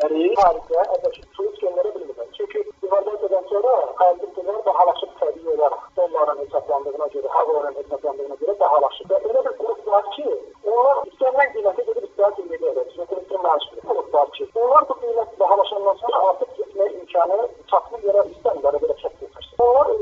qiymətləri tarixdə əvvəlki turist göndərə bilmirlər. Çünki devalvasiyadan sonra xarici pullar bahalaşıb təbii olaraq. Dolların hesablandığına görə, havaların hesablandığına görə bahalaşıb. Və elə bir qrup var ki, onlar istənilən qiymətə gedib istirahət edirlər. Turistin maaşı qrup var ki, onlar bu qiymət bahalaşandan sonra artıq getməyə imkanı çatmır, yerə istəmirlər, belə çox götürsün. Onlar